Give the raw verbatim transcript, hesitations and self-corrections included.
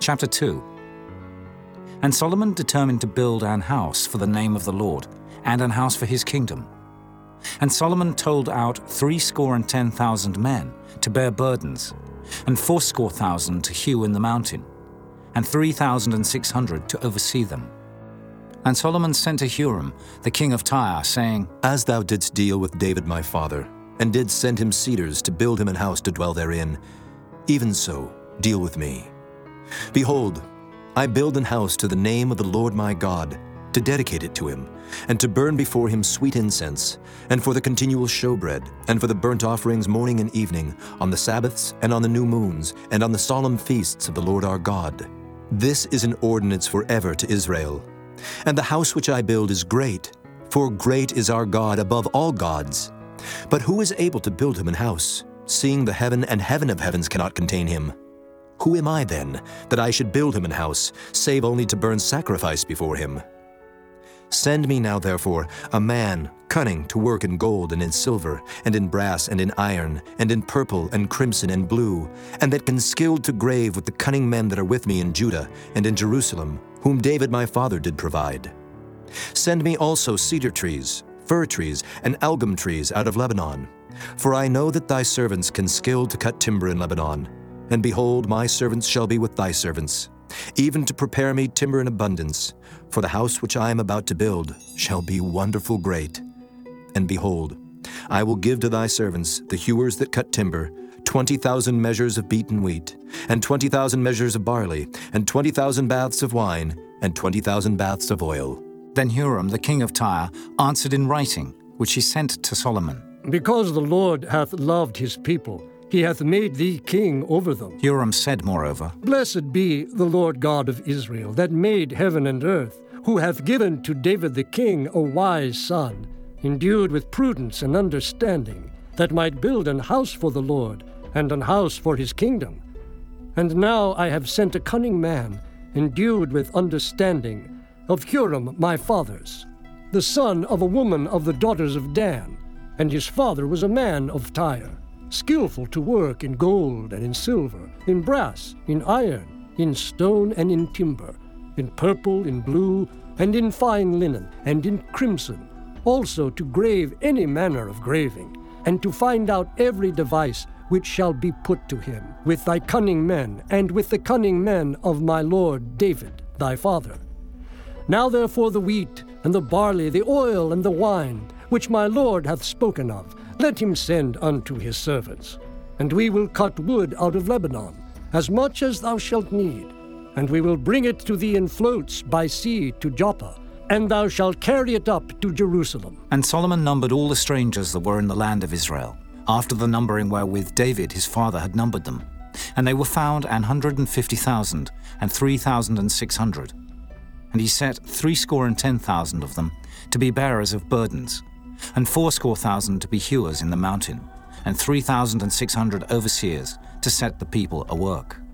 Chapter two. And Solomon determined to build an house for the name of the Lord, and an house for his kingdom. And Solomon told out threescore and ten thousand men to bear burdens, and fourscore thousand to hew in the mountain, and three thousand and six hundred to oversee them. And Solomon sent to Huram, the king of Tyre, saying, As thou didst deal with David my father, and didst send him cedars to build him an house to dwell therein, even so deal with me. Behold, I build an house to the name of the Lord my God, to dedicate it to him, and to burn before him sweet incense, and for the continual showbread, and for the burnt offerings morning and evening, on the Sabbaths, and on the new moons, and on the solemn feasts of the Lord our God. This is an ordinance forever to Israel. And the house which I build is great, for great is our God above all gods. But who is able to build him an house, seeing the heaven and heaven of heavens cannot contain him? Who am I then, that I should build him an house, save only to burn sacrifice before him? Send me now, therefore, a man cunning to work in gold and in silver, and in brass and in iron, and in purple and crimson and blue, and that can skilled to grave with the cunning men that are with me in Judah and in Jerusalem, whom David my father did provide. Send me also cedar trees, fir trees, and algum trees out of Lebanon. For I know that thy servants can skill to cut timber in Lebanon. And behold, my servants shall be with thy servants, even to prepare me timber in abundance. For the house which I am about to build shall be wonderful great. And behold, I will give to thy servants, the hewers that cut timber, twenty thousand measures of beaten wheat, and twenty thousand measures of barley, and twenty thousand baths of wine, and twenty thousand baths of oil. Then Huram, the king of Tyre, answered in writing, which he sent to Solomon. Because the Lord hath loved his people, he hath made thee king over them. Huram said, moreover, Blessed be the Lord God of Israel, that made heaven and earth, who hath given to David the king a wise son, endued with prudence and understanding, that might build an house for the Lord, and an house for his kingdom. And now I have sent a cunning man, endued with understanding, of Huram my father's, the son of a woman of the daughters of Dan, and his father was a man of Tyre, skillful to work in gold and in silver, in brass, in iron, in stone and in timber, in purple, in blue, and in fine linen, and in crimson, also to grave any manner of graving, and to find out every device which shall be put to him, with thy cunning men, and with the cunning men of my lord David, thy father. Now therefore the wheat, and the barley, the oil, and the wine, which my lord hath spoken of, let him send unto his servants. And we will cut wood out of Lebanon, as much as thou shalt need, and we will bring it to thee in floats by sea to Joppa, and thou shalt carry it up to Jerusalem. And Solomon numbered all the strangers that were in the land of Israel, after the numbering wherewith David his father had numbered them. And they were found an hundred and fifty thousand, and three thousand and six hundred. And he set threescore and ten thousand of them to be bearers of burdens, and fourscore thousand to be hewers in the mountain, and three thousand and six hundred overseers to set the people a work.